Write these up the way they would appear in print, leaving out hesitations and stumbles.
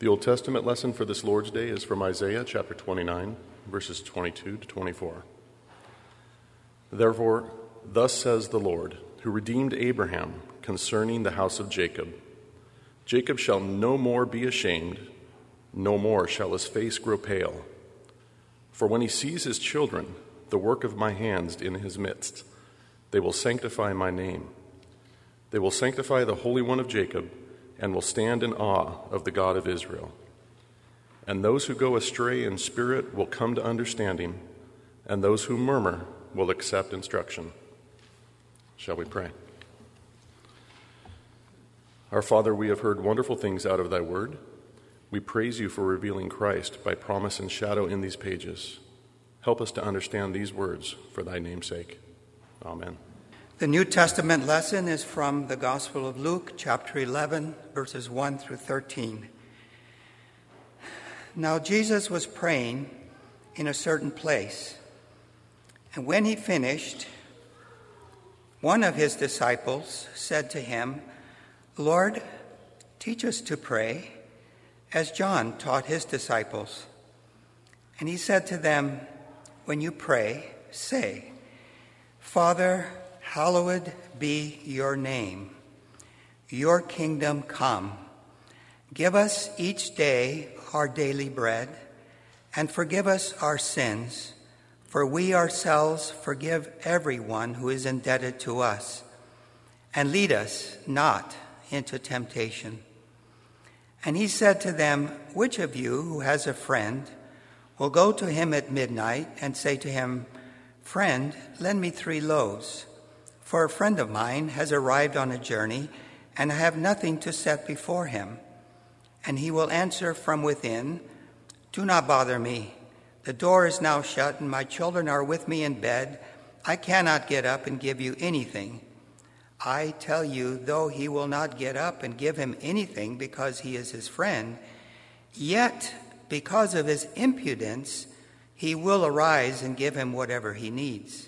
The Old Testament lesson for this Lord's Day is from Isaiah chapter 29, verses 22 to 24. Therefore, thus says the Lord, who redeemed Abraham concerning the house of Jacob. Jacob shall no more be ashamed, no more shall his face grow pale. For when he sees his children, the work of my hands in his midst, they will sanctify my name. They will sanctify the Holy One of Jacob, and will stand in awe of the God of Israel. And those who go astray in spirit will come to understanding, and those who murmur will accept instruction. Shall we pray? Our Father, we have heard wonderful things out of thy word. We praise you for revealing Christ by promise and shadow in these pages. Help us to understand these words for thy name's sake. Amen. The New Testament lesson is from the Gospel of Luke, chapter 11, verses 1 through 13. Now Jesus was praying in a certain place, and when he finished, one of his disciples said to him, Lord, teach us to pray, as John taught his disciples. And he said to them, when you pray, say, Father, hallowed be your name. Your kingdom come. Give us each day our daily bread, and forgive us our sins, for we ourselves forgive everyone who is indebted to us. And lead us not into temptation. And he said to them, which of you who has a friend will go to him at midnight and say to him, Friend, lend me 3 loaves, for a friend of mine has arrived on a journey, and I have nothing to set before him. And he will answer from within, Do not bother me. The door is now shut, and my children are with me in bed. I cannot get up and give you anything. I tell you, though he will not get up and give him anything because he is his friend, yet because of his impudence, he will arise and give him whatever he needs.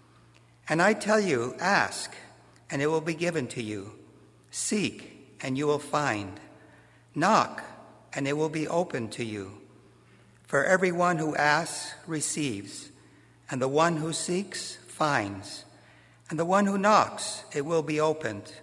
And I tell you, ask, and it will be given to you. Seek, and you will find. Knock, and it will be opened to you. For everyone who asks receives, and the one who seeks finds, and the one who knocks, it will be opened.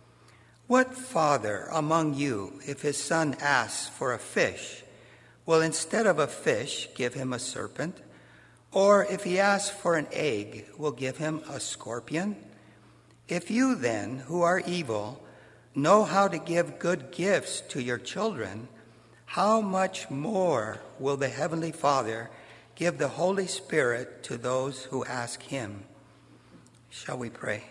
What father among you, if his son asks for a fish, will instead of a fish give him a serpent? Or if he asks for an egg, will give him a scorpion? If you then, who are evil, know how to give good gifts to your children, how much more will the Heavenly Father give the Holy Spirit to those who ask him? Shall we pray?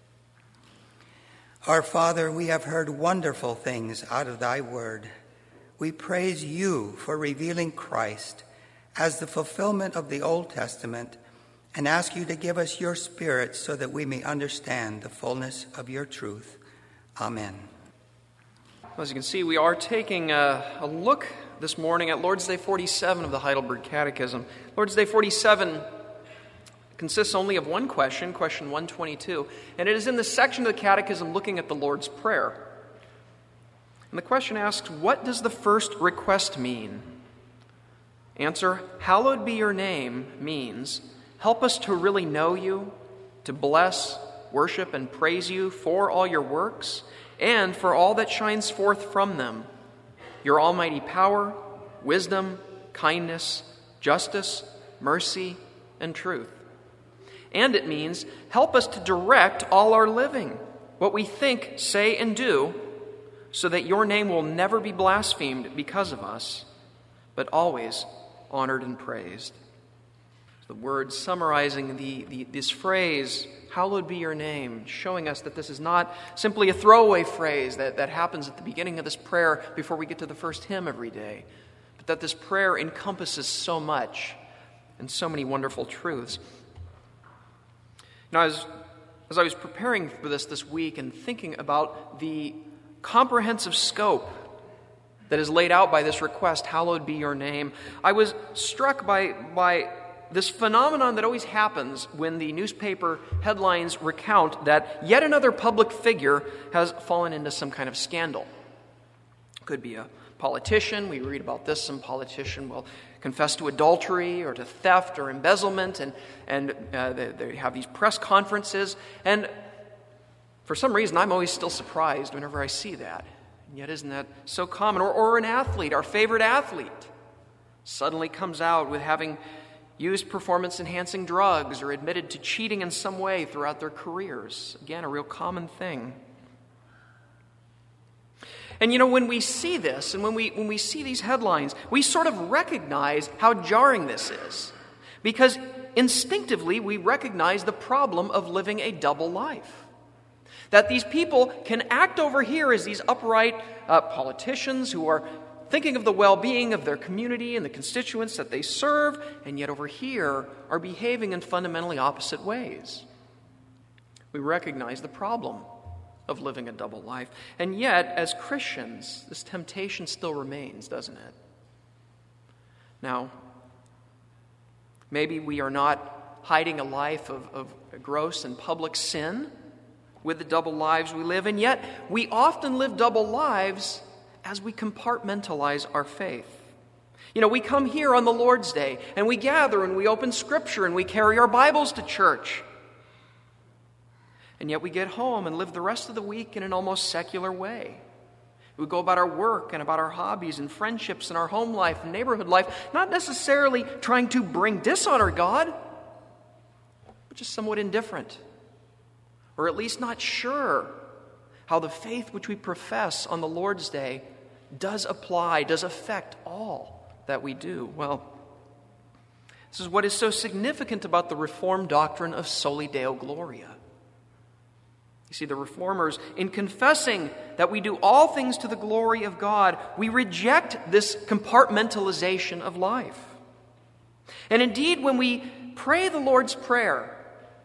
Our Father, we have heard wonderful things out of thy word. We praise you for revealing Christ as the fulfillment of the Old Testament, and ask you to give us your Spirit so that we may understand the fullness of your truth. Amen. As you can see, we are taking a look this morning at Lord's Day 47 of the Heidelberg Catechism. Lord's Day 47 consists only of one question, question 122, and it is in the section of the Catechism looking at the Lord's Prayer. And the question asks, what does the first request mean? Answer, hallowed be your name means, help us to really know you, to bless, worship, and praise you for all your works, and for all that shines forth from them, your almighty power, wisdom, kindness, justice, mercy, and truth. And it means, help us to direct all our living, what we think, say, and do, so that your name will never be blasphemed because of us, but always honored and praised. The words summarizing this phrase, hallowed be your name, showing us that this is not simply a throwaway phrase that happens at the beginning of this prayer before we get to the first hymn every day, but that this prayer encompasses so much and so many wonderful truths. Now, as I was preparing for this week and thinking about the comprehensive scope that is laid out by this request, hallowed be your name, I was struck by this phenomenon that always happens when the newspaper headlines recount that yet another public figure has fallen into some kind of scandal. Could be a politician. We read about this. Some politician will confess to adultery or to theft or embezzlement, and they have these press conferences. And for some reason, I'm always still surprised whenever I see that. And yet, isn't that so common? Or an athlete, our favorite athlete, suddenly comes out with having used performance-enhancing drugs or admitted to cheating in some way throughout their careers. Again, a real common thing. And when we see this and when we see these headlines, we sort of recognize how jarring this is. Because instinctively, we recognize the problem of living a double life. That these people can act over here as these upright politicians who are thinking of the well-being of their community and the constituents that they serve, and yet over here are behaving in fundamentally opposite ways. We recognize the problem of living a double life. And yet, as Christians, this temptation still remains, doesn't it? Now, maybe we are not hiding a life of gross and public sin with the double lives we live, and yet we often live double lives as we compartmentalize our faith. We come here on the Lord's Day, and we gather, and we open Scripture, and we carry our Bibles to church. And yet we get home and live the rest of the week in an almost secular way. We go about our work and about our hobbies and friendships and our home life and neighborhood life, not necessarily trying to bring dishonor to God, but just somewhat indifferent, or at least not sure how the faith which we profess on the Lord's Day does affect all that we do. Well, this is what is so significant about the Reformed doctrine of Soli Deo Gloria. You see, the Reformers, in confessing that we do all things to the glory of God, we reject this compartmentalization of life. And indeed, when we pray the Lord's Prayer,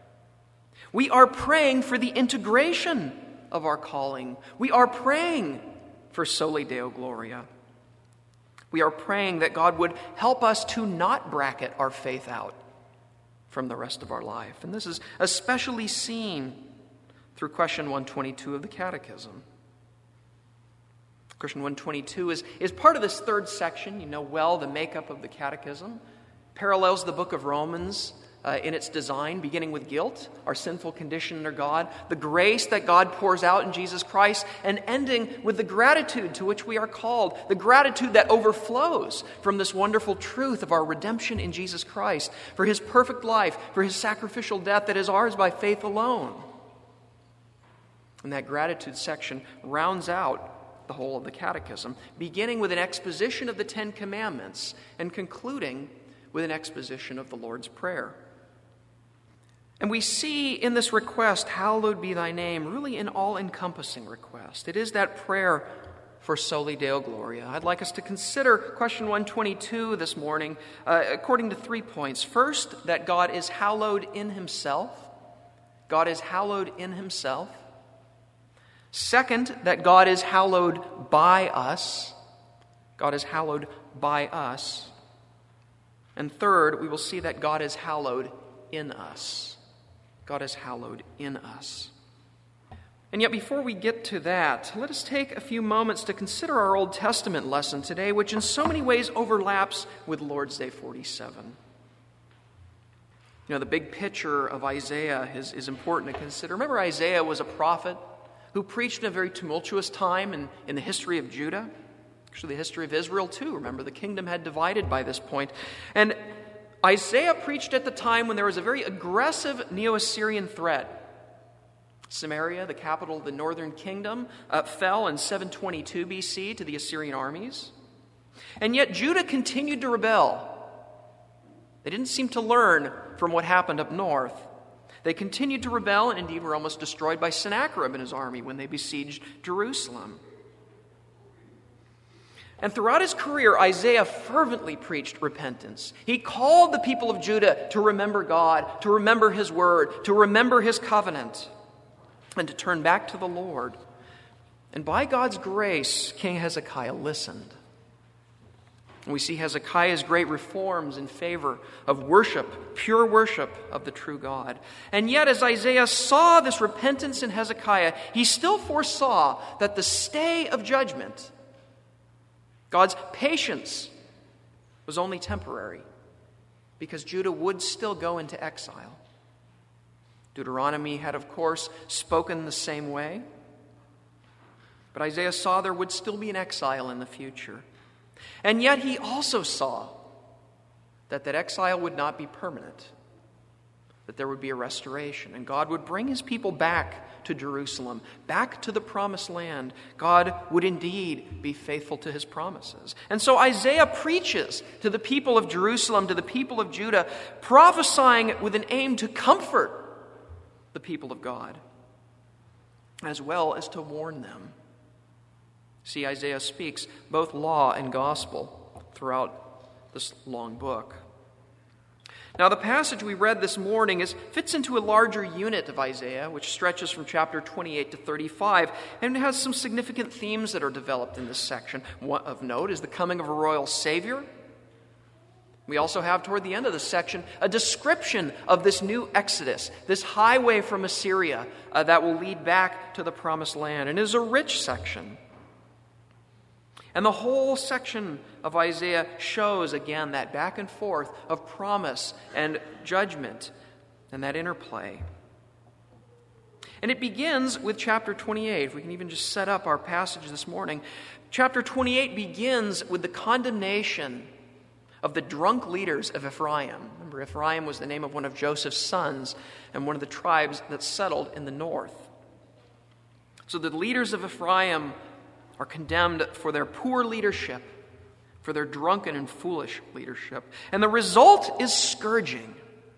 we are praying for the integration of our calling. We are praying for Soli Deo Gloria. We are praying that God would help us to not bracket our faith out from the rest of our life. And this is especially seen through question 122 of the Catechism. Question 122 is part of this third section. You know well the makeup of the Catechism. Parallels the book of Romans in its design, beginning with guilt, our sinful condition under God, the grace that God pours out in Jesus Christ, and ending with the gratitude to which we are called, the gratitude that overflows from this wonderful truth of our redemption in Jesus Christ, for His perfect life, for His sacrificial death that is ours by faith alone. And that gratitude section rounds out the whole of the Catechism, beginning with an exposition of the Ten Commandments and concluding with an exposition of the Lord's Prayer. And we see in this request, hallowed be thy name, really an all-encompassing request. It is that prayer for Soli Deo Gloria. I'd like us to consider question 122 this morning according to 3 points. First, that God is hallowed in Himself. God is hallowed in Himself. Second, that God is hallowed by us. God is hallowed by us. And third, we will see that God is hallowed in us. God is hallowed in us. And yet before we get to that, let us take a few moments to consider our Old Testament lesson today, which in so many ways overlaps with Lord's Day 47. The big picture of Isaiah is important to consider. Remember, Isaiah was a prophet who preached in a very tumultuous time in the history of Judah, actually the history of Israel too. Remember, the kingdom had divided by this point. And Isaiah preached at the time when there was a very aggressive Neo-Assyrian threat. Samaria, the capital of the northern kingdom, fell in 722 BC to the Assyrian armies. And yet Judah continued to rebel. They didn't seem to learn from what happened up north. They continued to rebel and indeed were almost destroyed by Sennacherib and his army when they besieged Jerusalem. And throughout his career, Isaiah fervently preached repentance. He called the people of Judah to remember God, to remember His word, to remember His covenant, and to turn back to the Lord. And by God's grace, King Hezekiah listened. And we see Hezekiah's great reforms in favor of worship, pure worship of the true God. And yet, as Isaiah saw this repentance in Hezekiah, he still foresaw that the stay of judgment God's patience was only temporary because Judah would still go into exile. Deuteronomy had, of course, spoken the same way. But Isaiah saw there would still be an exile in the future. And yet he also saw that exile would not be permanent, that there would be a restoration, and God would bring his people back to Jerusalem, back to the promised land. God would indeed be faithful to his promises. And so Isaiah preaches to the people of Jerusalem, to the people of Judah, prophesying with an aim to comfort the people of God, as well as to warn them. See, Isaiah speaks both law and gospel throughout this long book. Now, the passage we read this morning fits into a larger unit of Isaiah, which stretches from chapter 28 to 35, and it has some significant themes that are developed in this section. One of note is the coming of a royal Savior. We also have, toward the end of the section, a description of this new Exodus, this highway from Assyria that will lead back to the promised land. And it is a rich section. And the whole section of Isaiah shows, again, that back and forth of promise and judgment and that interplay. And it begins with chapter 28. If we can even just set up our passage this morning. Chapter 28 begins with the condemnation of the drunk leaders of Ephraim. Remember, Ephraim was the name of one of Joseph's sons and one of the tribes that settled in the north. So the leaders of Ephraim are condemned for their poor leadership, for their drunken and foolish leadership. And the result is scourging.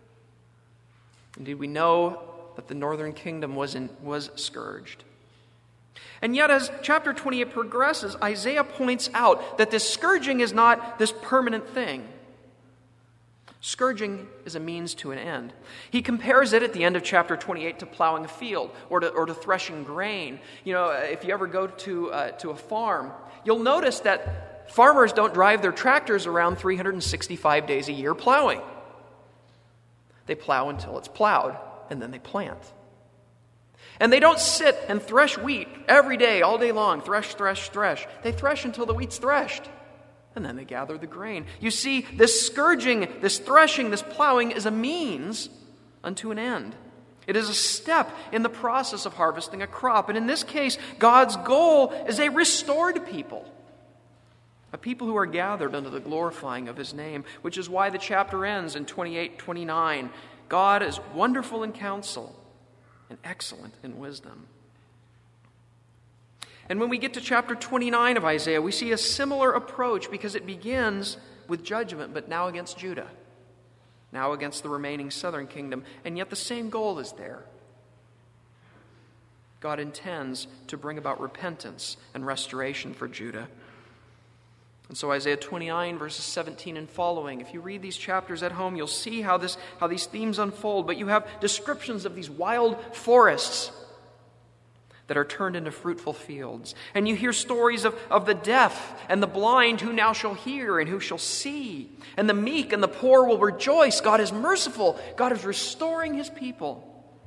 Indeed, we know that the northern kingdom was scourged. And yet, as chapter 28 progresses, Isaiah points out that this scourging is not this permanent thing. Scourging is a means to an end. He compares it at the end of chapter 28 to plowing a field or to threshing grain. You know, if you ever go to a farm, you'll notice that farmers don't drive their tractors around 365 days a year plowing. They plow until it's plowed, and then they plant. And they don't sit and thresh wheat every day, all day long. Thresh, thresh, thresh. They thresh until the wheat's threshed. And then they gather the grain. You see, this scourging, this threshing, this plowing is a means unto an end. It is a step in the process of harvesting a crop. And in this case, God's goal is a restored people. A people who are gathered under the glorifying of his name, which is why the chapter ends in 28-29. God is wonderful in counsel and excellent in wisdom. And when we get to chapter 29 of Isaiah, we see a similar approach because it begins with judgment, but now against Judah, now against the remaining southern kingdom, and yet the same goal is there. God intends to bring about repentance and restoration for Judah. And so Isaiah 29, verses 17 and following, if you read these chapters at home, you'll see how these themes unfold, but you have descriptions of these wild forests that are turned into fruitful fields. And you hear stories of the deaf and the blind who now shall hear and who shall see. And the meek and the poor will rejoice. God is merciful. God is restoring his people.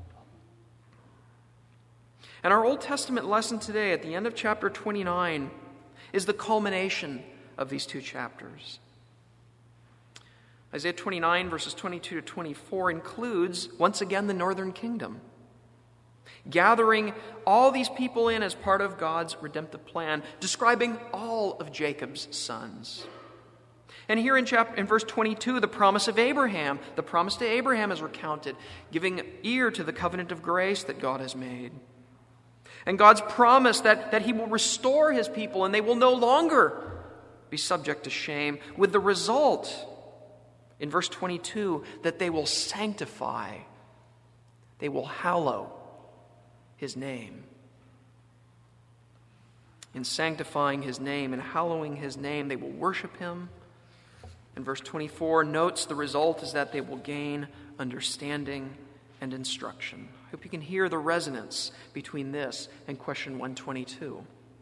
And our Old Testament lesson today at the end of chapter 29 is the culmination of these two chapters. Isaiah 29, verses 22 to 24 includes, once again, the northern kingdom, gathering all these people in as part of God's redemptive plan, describing all of Jacob's sons. And here in verse 22, the promise of Abraham, the promise to Abraham is recounted, giving ear to the covenant of grace that God has made. And God's promise that he will restore his people and they will no longer be subject to shame, with the result, in verse 22, that they will sanctify, they will hallow his name. In sanctifying his name and hallowing his name, they will worship him. And verse 24 notes the result is that they will gain understanding and instruction. I hope you can hear the resonance between this and question 122.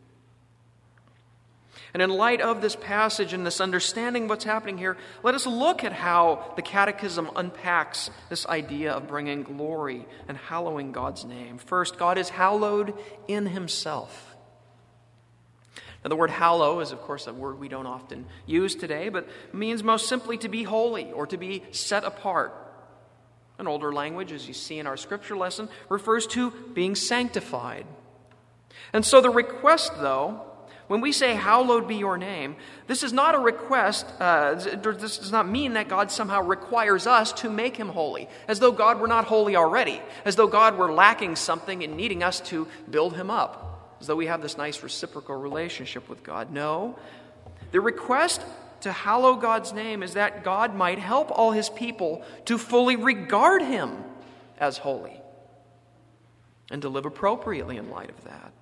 And in light of this passage and this understanding of what's happening here, let us look at how the Catechism unpacks this idea of bringing glory and hallowing God's name. First, God is hallowed in himself. And the word hallow is, of course, a word we don't often use today, but means most simply to be holy or to be set apart. An older language, as you see in our scripture lesson, refers to being sanctified. And so the request, though, when we say, hallowed be your name, this is not a request, this does not mean that God somehow requires us to make him holy, as though God were not holy already, as though God were lacking something and needing us to build him up, as though we have this nice reciprocal relationship with God. No, the request to hallow God's name is that God might help all his people to fully regard him as holy and to live appropriately in light of that.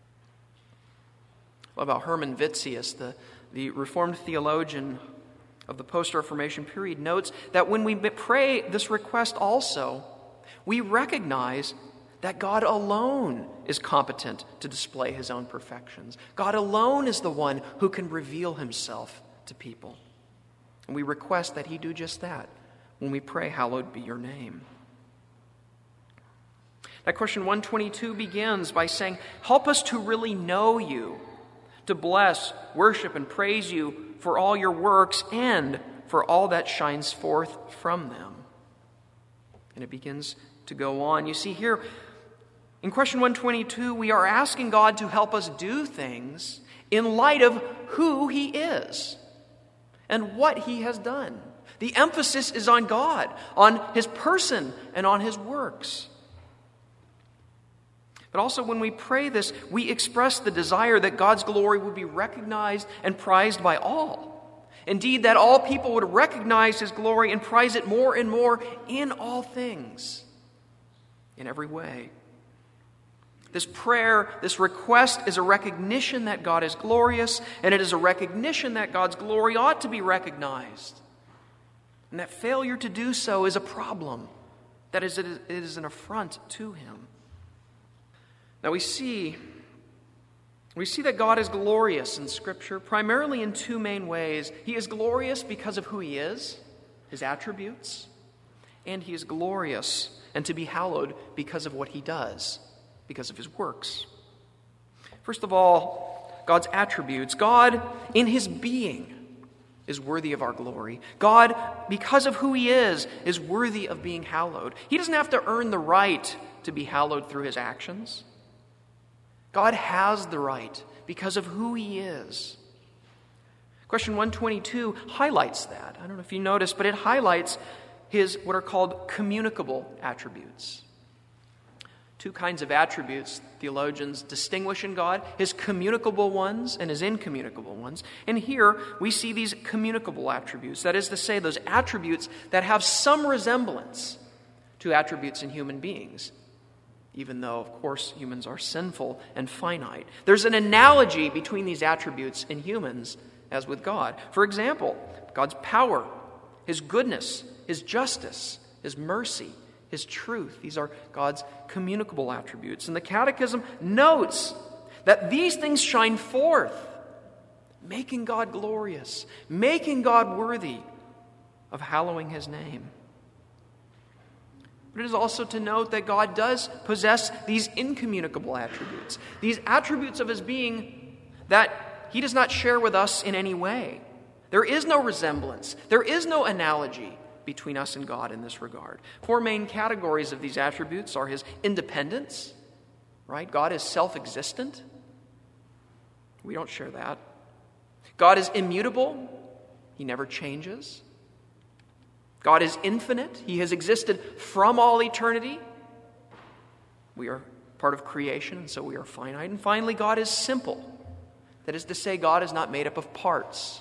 What about Hermann Witsius, the Reformed theologian of the post-Reformation period, notes that when we pray this request also, we recognize that God alone is competent to display his own perfections. God alone is the one who can reveal himself to people. And we request that he do just that when we pray, hallowed be your name. That question 122 begins by saying, help us to really know you, to bless, worship, and praise you for all your works and for all that shines forth from them. And it begins to go on. You see here, in question 122, we are asking God to help us do things in light of who he is and what he has done. The emphasis is on God, on his person, and on his works. But also when we pray this, we express the desire that God's glory would be recognized and prized by all. Indeed, that all people would recognize his glory and prize it more and more in all things, in every way. This prayer, this request is a recognition that God is glorious, and it is a recognition that God's glory ought to be recognized. And that failure to do so is a problem. That is, it is an affront to him. Now we see that God is glorious in Scripture, primarily in two main ways. He is glorious because of who he is, his attributes, and he is glorious and to be hallowed because of what he does, because of his works. First of all, God's attributes. God, in his being, is worthy of our glory. God, because of who he is worthy of being hallowed. He doesn't have to earn the right to be hallowed through his actions. God has the right because of who he is. Question 122 highlights that. I don't know if you noticed, but it highlights his what are called communicable attributes. Two kinds of attributes theologians distinguish in God, his communicable ones and his incommunicable ones. And here we see these communicable attributes, that is to say, those attributes that have some resemblance to attributes in human beings, even though, of course, humans are sinful and finite. There's an analogy between these attributes in humans as with God. For example, God's power, his goodness, his justice, his mercy, his truth. These are God's communicable attributes. And the Catechism notes that these things shine forth, making God glorious, making God worthy of hallowing his name. But it is also to note that God does possess these incommunicable attributes, these attributes of his being that he does not share with us in any way. There is no resemblance. There is no analogy between us and God in this regard. Four main categories of these attributes are his independence, right? God is self-existent. We don't share that. God is immutable. He never changes. God is infinite. He has existed from all eternity. We are part of creation, and so we are finite. And finally, God is simple. That is to say, God is not made up of parts.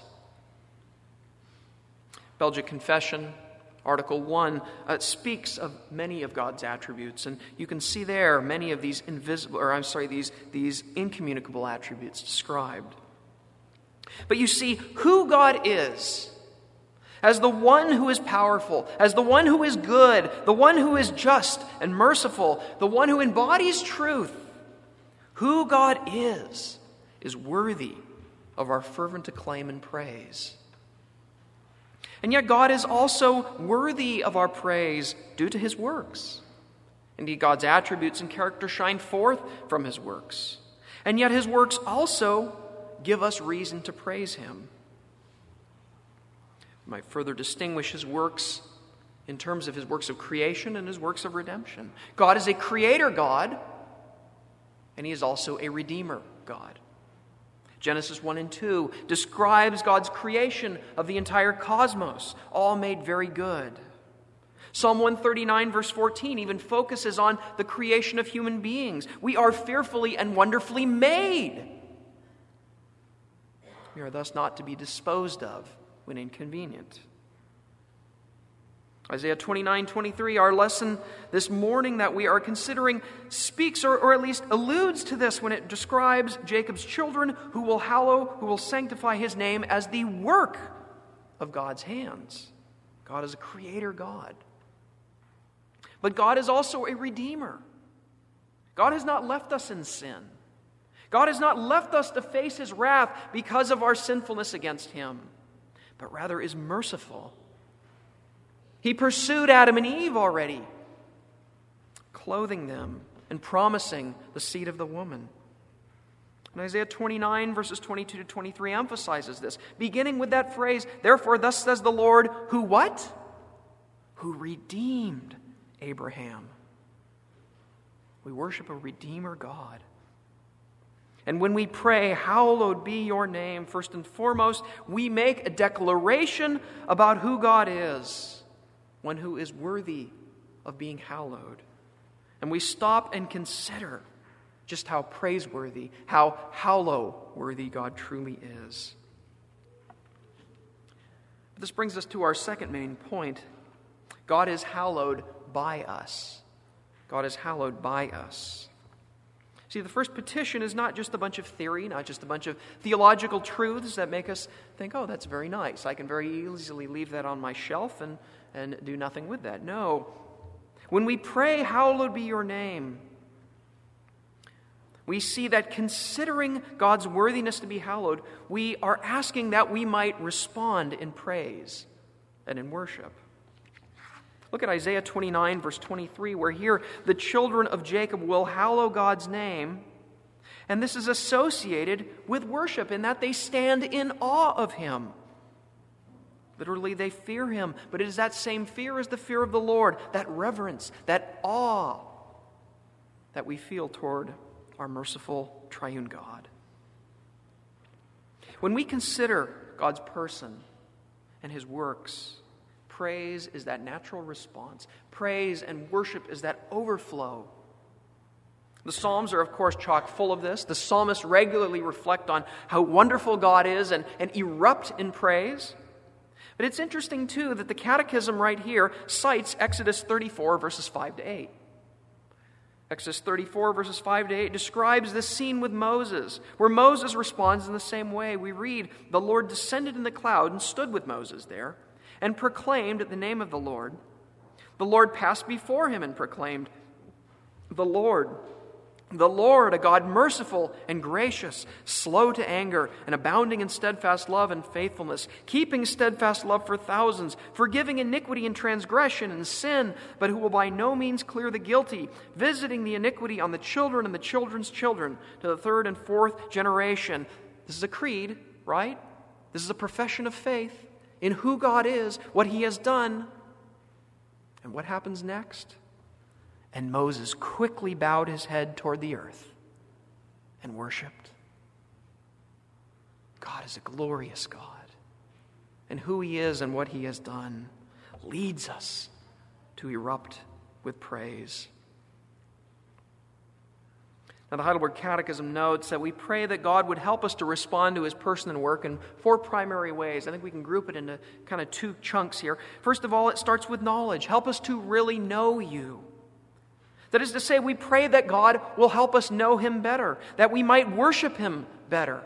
Belgic Confession, Article 1, speaks of many of God's attributes, and you can see there many of these these incommunicable attributes described. But you see, who God is, as the one who is powerful, as the one who is good, the one who is just and merciful, the one who embodies truth, who God is worthy of our fervent acclaim and praise. And yet God is also worthy of our praise due to his works. Indeed, God's attributes and character shine forth from his works. And yet his works also give us reason to praise him. We might further distinguish his works in terms of his works of creation and his works of redemption. God is a creator God, and he is also a redeemer God. Genesis 1 and 2 describes God's creation of the entire cosmos, all made very good. Psalm 139 verse 14 even focuses on the creation of human beings. We are fearfully and wonderfully made. We are thus not to be disposed of when inconvenient. Isaiah 29:23, our lesson this morning that we are considering, speaks or at least alludes to this when it describes Jacob's children who will sanctify his name as the work of God's hands. God is a creator God. But God is also a redeemer. God has not left us in sin. God has not left us to face his wrath because of our sinfulness against him, but rather is merciful. He pursued Adam and Eve already, clothing them and promising the seed of the woman. And Isaiah 29 verses 22 to 23 emphasizes this, beginning with that phrase, therefore thus says the Lord, who what? Who redeemed Abraham. We worship a redeemer God. And when we pray, hallowed be your name, first and foremost, we make a declaration about who God is, one who is worthy of being hallowed. And we stop and consider just how praiseworthy, how hallow-worthy God truly is. This brings us to our second main point. God is hallowed by us. God is hallowed by us. See, the first petition is not just a bunch of theory, not just a bunch of theological truths that make us think, oh, that's very nice. I can very easily leave that on my shelf and do nothing with that. No. When we pray, hallowed be your name, we see that considering God's worthiness to be hallowed, we are asking that we might respond in praise and in worship. Look at Isaiah 29, verse 23, where here the children of Jacob will hallow God's name. And this is associated with worship in that they stand in awe of him. Literally, they fear him, but it is that same fear as the fear of the Lord, that reverence, that awe that we feel toward our merciful triune God. When we consider God's person and his works, praise is that natural response. Praise and worship is that overflow. The Psalms are, of course, chock full of this. The psalmists regularly reflect on how wonderful God is and erupt in praise. But it's interesting, too, that the Catechism right here cites Exodus 34, verses 5 to 8. Exodus 34, verses 5 to 8 describes this scene with Moses, where Moses responds in the same way. We read, the Lord descended in the cloud and stood with Moses there, and proclaimed the name of the Lord. The Lord passed before him and proclaimed, the Lord, a God merciful and gracious, slow to anger, and abounding in steadfast love and faithfulness, keeping steadfast love for thousands, forgiving iniquity and transgression and sin, but who will by no means clear the guilty, visiting the iniquity on the children and the children's children to the third and fourth generation. This is a creed, right? This is a profession of faith in who God is, what he has done. And what happens next? And Moses quickly bowed his head toward the earth and worshiped. God is a glorious God. And who he is and what he has done leads us to erupt with praise. Now, the Heidelberg Catechism notes that we pray that God would help us to respond to his person and work in four primary ways. I think we can group it into kind of two chunks here. First of all, it starts with knowledge. Help us to really know you. That is to say, we pray that God will help us know him better, that we might worship him better.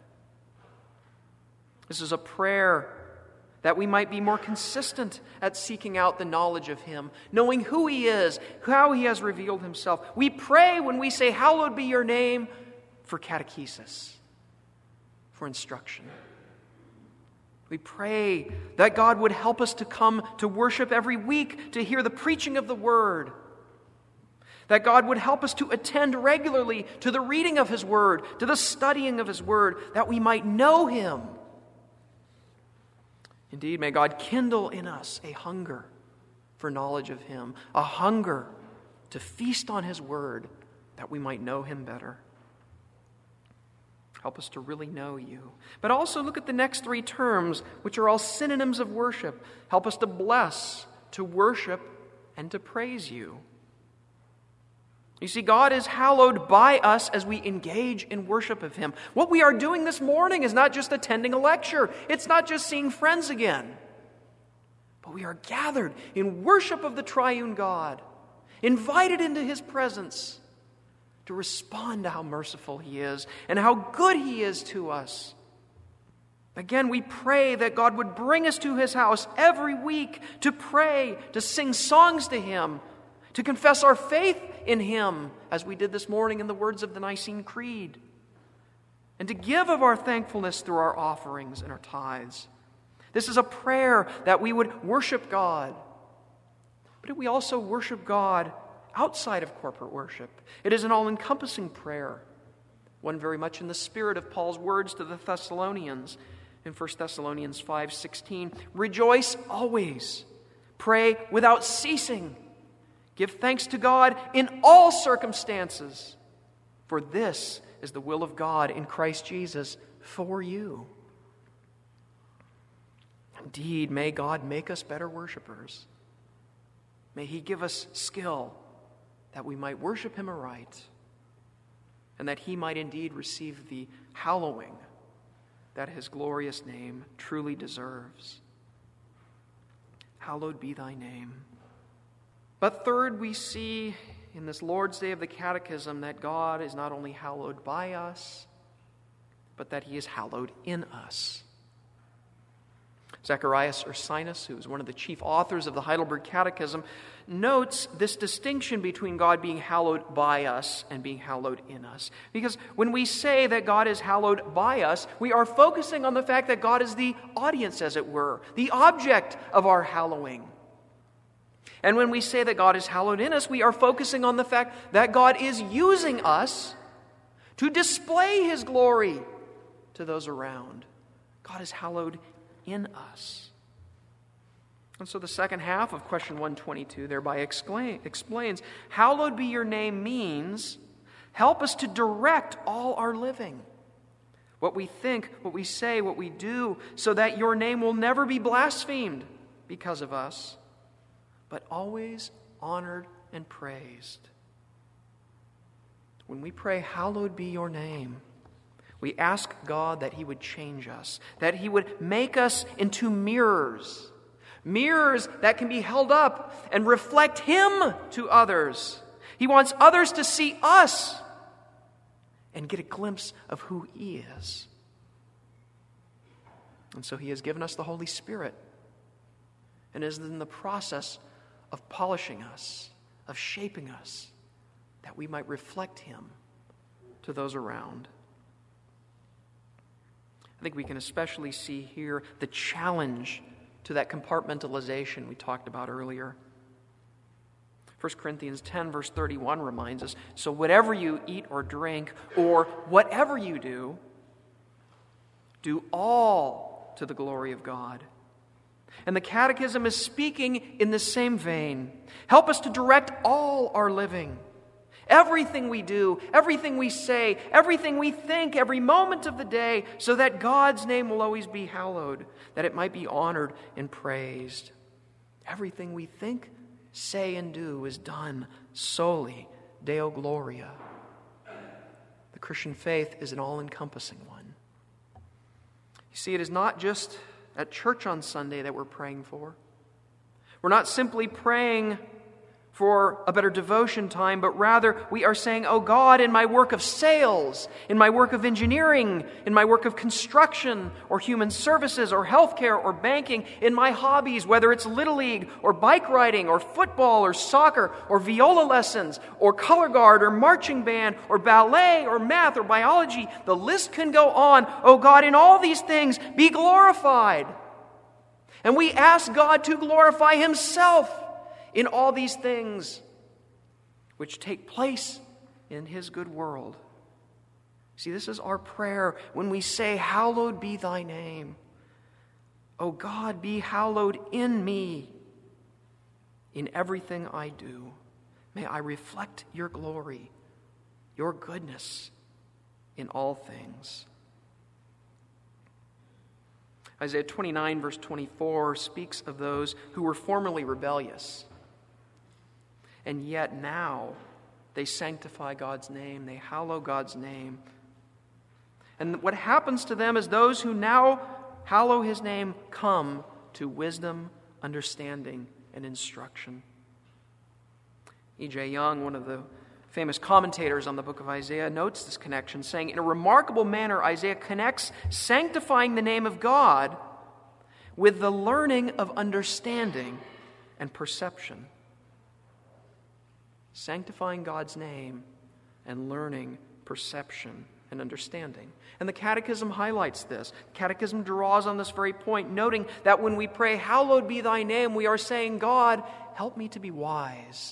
This is a prayer that we might be more consistent at seeking out the knowledge of him, knowing who he is, how he has revealed himself. We pray when we say, hallowed be your name, for catechesis, for instruction. We pray that God would help us to come to worship every week, to hear the preaching of the word, That God would help us to attend regularly to the reading of His Word, to the studying of His Word, that we might know Him. Indeed, may God kindle in us a hunger for knowledge of Him, a hunger to feast on His Word, that we might know Him better. Help us to really know You. But also look at the next three terms, which are all synonyms of worship. Help us to bless, to worship, and to praise You. You see, God is hallowed by us as we engage in worship of Him. What we are doing this morning is not just attending a lecture. It's not just seeing friends again. But we are gathered in worship of the triune God, invited into His presence to respond to how merciful He is and how good He is to us. Again, we pray that God would bring us to His house every week to pray, to sing songs to Him, to confess our faith in Him, as we did this morning in the words of the Nicene Creed, and to give of our thankfulness through our offerings and our tithes. This is a prayer that we would worship God. But we also worship God outside of corporate worship. It is an all-encompassing prayer, one very much in the spirit of Paul's words to the Thessalonians in 1 Thessalonians 5:16. Rejoice always, pray without ceasing, give thanks to God in all circumstances, for this is the will of God in Christ Jesus for you. Indeed, may God make us better worshipers. May He give us skill that we might worship Him aright, and that He might indeed receive the hallowing that His glorious name truly deserves. Hallowed be Thy name. But third, we see in this Lord's Day of the Catechism that God is not only hallowed by us, but that He is hallowed in us. Zacharias Ursinus, who is one of the chief authors of the Heidelberg Catechism, notes this distinction between God being hallowed by us and being hallowed in us. Because when we say that God is hallowed by us, we are focusing on the fact that God is the audience, as it were, the object of our hallowing. And when we say that God is hallowed in us, we are focusing on the fact that God is using us to display His glory to those around. God is hallowed in us. And so the second half of question 122 thereby explains, hallowed be Your name means, help us to direct all our living, what we think, what we say, what we do, so that Your name will never be blasphemed because of us, but always honored and praised. When we pray, hallowed be Your name, we ask God that He would change us, that He would make us into mirrors that can be held up and reflect Him to others. He wants others to see us and get a glimpse of who He is. And so He has given us the Holy Spirit and is in the process of polishing us, of shaping us, that we might reflect Him to those around. I think we can especially see here the challenge to that compartmentalization we talked about earlier. 1 Corinthians 10 verse 31 reminds us, so whatever you eat or drink, or whatever you do all to the glory of God. And the Catechism is speaking in the same vein. Help us to direct all our living. Everything we do, everything we say, everything we think, every moment of the day, so that God's name will always be hallowed, that it might be honored and praised. Everything we think, say, and do is done solely Deo Gloria. The Christian faith is an all-encompassing one. You see, it is not just at church on Sunday that we're praying for. We're not simply praying for a better devotion time, but rather we are saying, oh God, in my work of sales, in my work of engineering, in my work of construction or human services or healthcare or banking, in my hobbies, whether it's Little League or bike riding or football or soccer or viola lessons or color guard or marching band or ballet or math or biology, the list can go on. Oh God, in all these things, be glorified. And we ask God to glorify Himself in all these things. which take place in his good world. See, this is our prayer when we say, hallowed be thy name. O God, be hallowed in me. In everything I do, may I reflect your glory, your goodness in all things. Isaiah 29, verse 24, speaks of those who were formerly rebellious, and yet now they sanctify God's name, they hallow God's name. And what happens to them is those who now hallow his name come to wisdom, understanding, and instruction. E.J. Young, one of the famous commentators on the book of Isaiah, notes this connection, saying, in a remarkable manner, Isaiah connects sanctifying the name of God with the learning of understanding and perception. Sanctifying God's name and learning perception and understanding. And the Catechism highlights this. The Catechism draws on this very point, noting that when we pray, hallowed be thy name, we are saying, God, help me to be wise.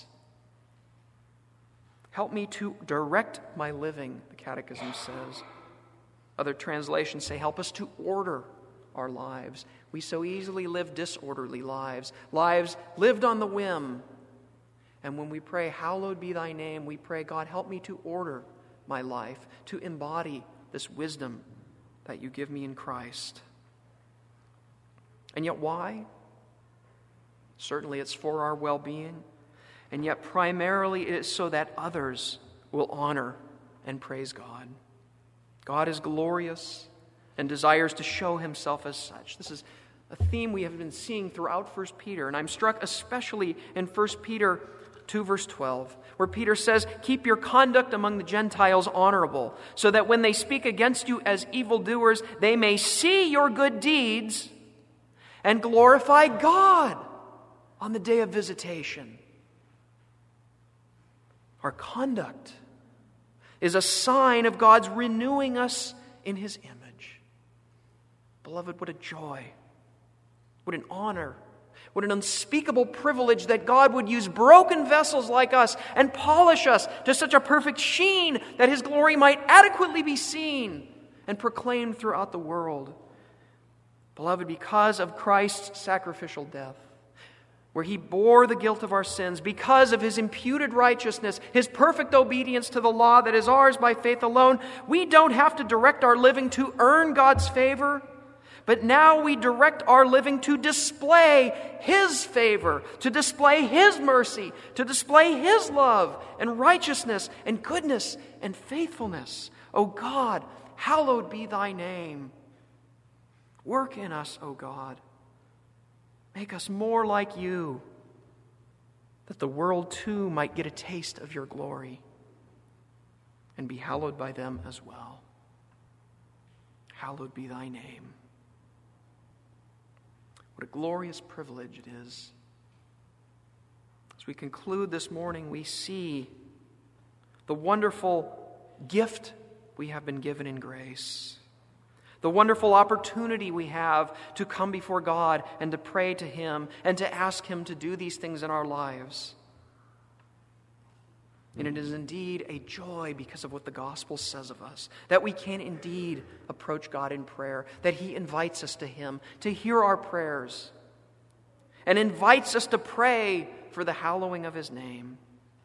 Help me to direct my living, the Catechism says. Other translations say, help us to order our lives. We so easily live disorderly lives, lives lived on the whim. And when we pray, hallowed be thy name, we pray, God, help me to order my life, to embody this wisdom that you give me in Christ. And yet why? Certainly it's for our well-being, and yet primarily it is so that others will honor and praise God. God is glorious and desires to show himself as such. This is a theme we have been seeing throughout 1 Peter, and I'm struck especially in 1 Peter 2 verse 12, where Peter says, keep your conduct among the Gentiles honorable, so that when they speak against you as evildoers, they may see your good deeds and glorify God on the day of visitation. Our conduct is a sign of God's renewing us in his image. Beloved, what a joy, what an honor, what an unspeakable privilege that God would use broken vessels like us and polish us to such a perfect sheen that his glory might adequately be seen and proclaimed throughout the world. Beloved, because of Christ's sacrificial death, where he bore the guilt of our sins, because of his imputed righteousness, his perfect obedience to the law that is ours by faith alone, we don't have to direct our living to earn God's favor, but now we direct our living to display his favor, to display his mercy, to display his love and righteousness and goodness and faithfulness. O God, hallowed be thy name. Work in us, O God. Make us more like you, that the world too might get a taste of your glory and be hallowed by them as well. Hallowed be thy name. What a glorious privilege it is. As we conclude this morning, we see the wonderful gift we have been given in grace, the wonderful opportunity we have to come before God and to pray to him and to ask him to do these things in our lives. And it is indeed a joy because of what the gospel says of us, that we can indeed approach God in prayer, that he invites us to him to hear our prayers and invites us to pray for the hallowing of his name.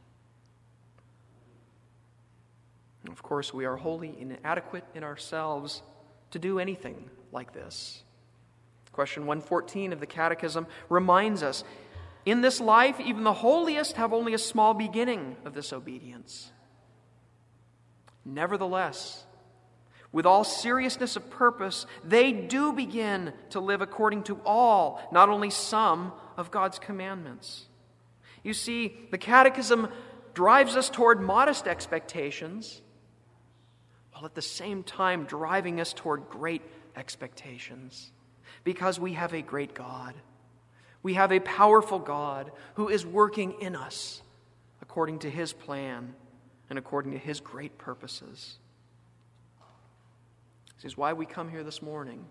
And of course, we are wholly inadequate in ourselves to do anything like this. Question 114 of the Catechism reminds us, in this life, even the holiest have only a small beginning of this obedience. Nevertheless, with all seriousness of purpose, they do begin to live according to all, not only some, of God's commandments. You see, the Catechism drives us toward modest expectations, while at the same time driving us toward great expectations, because we have a great God. We have a powerful God who is working in us according to his plan and according to his great purposes. This is why we come here this morning,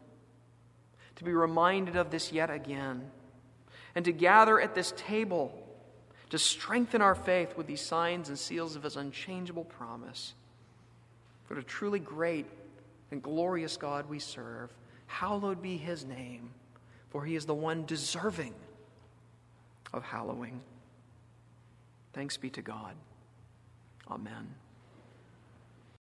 to be reminded of this yet again, and to gather at this table to strengthen our faith with these signs and seals of his unchangeable promise. For the truly great and glorious God we serve, hallowed be his name, for he is the one deserving of hallowing. Thanks be to God. Amen.